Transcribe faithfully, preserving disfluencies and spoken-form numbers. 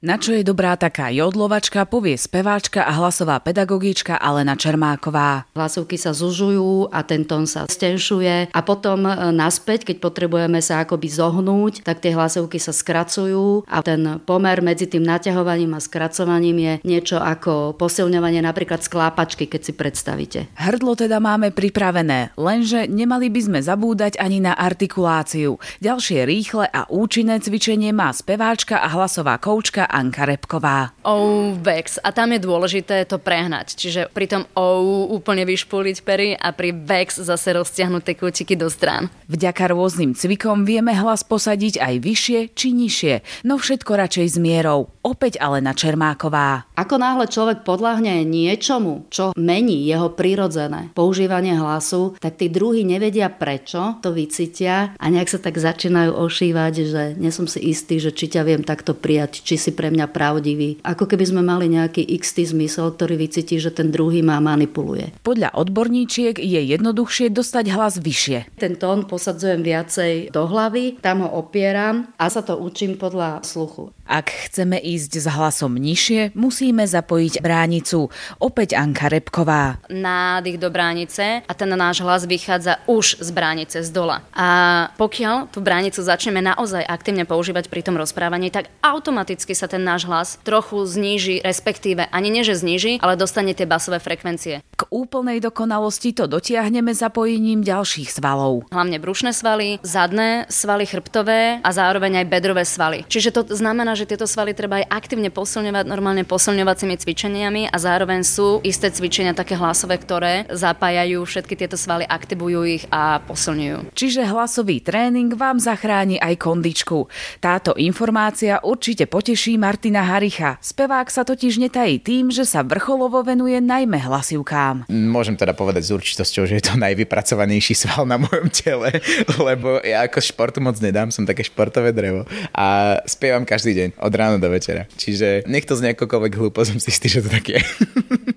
Na čo je dobrá taká jodlovačka, povie speváčka a hlasová pedagogička Alena Čermáková. Hlasovky sa zužujú a ten tón sa stenšuje a potom naspäť, keď potrebujeme sa akoby zohnúť, tak tie hlasovky sa skracujú a ten pomer medzi tým naťahovaním a skracovaním je niečo ako posilňovanie napríklad sklápačky, keď si predstavíte. Hrdlo teda máme pripravené, lenže nemali by sme zabúdať ani na artikuláciu. Ďalšie rýchle a účinné cvičenie má speváčka a hlasová koučka Anka Repková. O, vex. A tam je dôležité to prehnať. Čiže pri tom o úplne vyšpúliť pery a pri vex zase roztiahnuť tie kútiky do strán. Vďaka rôznym cvikom vieme hlas posadiť aj vyššie či nižšie, no všetko radšej s mierou. Opäť Alena Čermáková. Ako náhle človek podľahne niečomu, čo mení jeho prirodzené používanie hlasu, tak tí druhí nevedia prečo, to vycítia a nejak sa tak začínajú ošívať, že nie som si istý, že či ťa viem takto prijať, či si pre mňa pravdivý. Ako keby sme mali nejaký x-tý zmysel, ktorý vycíti, že ten druhý ma manipuluje. Podľa odborníčiek je jednoduchšie dostať hlas vyššie. Ten tón posadzujem viacej do hlavy, tam ho opieram a sa to učím podľa sluchu. Ak chceme ísť s hlasom nižšie, musíme zapojiť bránicu. Opäť Anka Repková. Nádych do bránice a ten náš hlas vychádza už z bránice, z dola. A pokiaľ tú bránicu začneme naozaj aktívne používať pri tom rozprávaní, tak automaticky sa ten náš hlas trochu zníži, respektíve ani nie že zníži, ale dostane tie basové frekvencie. K úplnej dokonalosti to dotiahneme zapojením ďalších svalov. Hlavne brušné svaly, zadné svaly chrbtové a zároveň aj bedrové svaly. Čiže to znamená, že tieto svaly treba aj aktívne posilňovať normálne posilňovacími cvičeniami a zároveň sú isté cvičenia také hlasové, ktoré zapájajú všetky tieto svaly, aktivujú ich a posilňujú. Čiže hlasový tréning vám zachráni aj kondičku. Táto informácia určite poteší Martina Haricha. Spevák sa totiž netají tým, že sa vrcholovo venuje najmä hlasivkám. Môžem teda povedať s určitosťou, že je to najvypracovanejší sval na mojom tele, lebo ja ako športu moc nedám, som také športové drevo a spievam každý deň od rána do večera. Čiže nech to z nejakokoľvek hlúpo, som si istý, že to tak je.